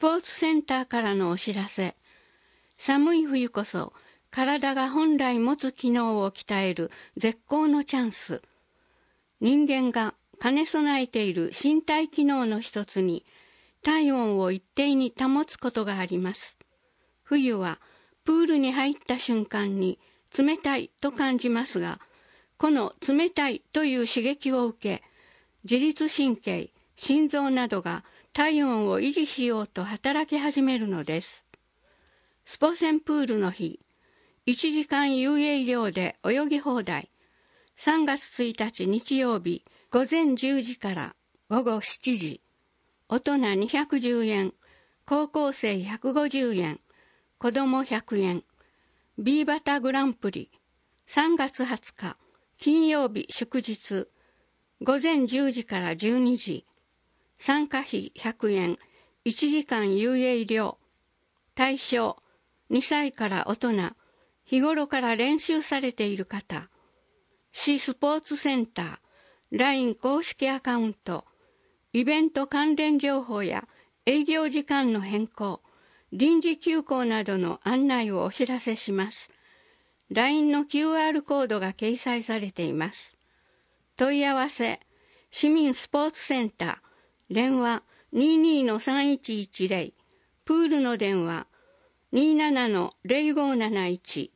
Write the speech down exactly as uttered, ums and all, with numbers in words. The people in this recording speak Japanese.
ポーツセンターからのお知らせ。寒い冬こそ体が本来持つ機能を鍛える絶好のチャンス。人間が兼ね備えている身体機能の一つに体温を一定に保つことがあります。冬はプールに入った瞬間に冷たいと感じますが、この冷たいという刺激を受け、自律神経、心臓などが体温を維持しようと働き始めるのです。スポセンプールの日、いちじかん遊泳料で泳ぎ放題。さんがつついたち日曜日、午前じゅうじから午後しちじ。大人にひゃくじゅうえん、高校生ひゃくごじゅうえん、子供ひゃくえん。ビーバタグランプリ、さんがつはつか、金曜日祝日、午前じゅうじからじゅうにじ。参加費ひゃくえん、いちじかん遊泳料。対象、にさいから大人、日頃から練習されている方。市スポーツセンター、ライン 公式アカウント、イベント関連情報や営業時間の変更、臨時休校などの案内をお知らせします。ライン の キューアール コードが掲載されています。問い合わせ、市民スポーツセンター、電話 にじゅうに さんいちいちゼロ、プールの電話 にじゅうなな ゼロごーなないち、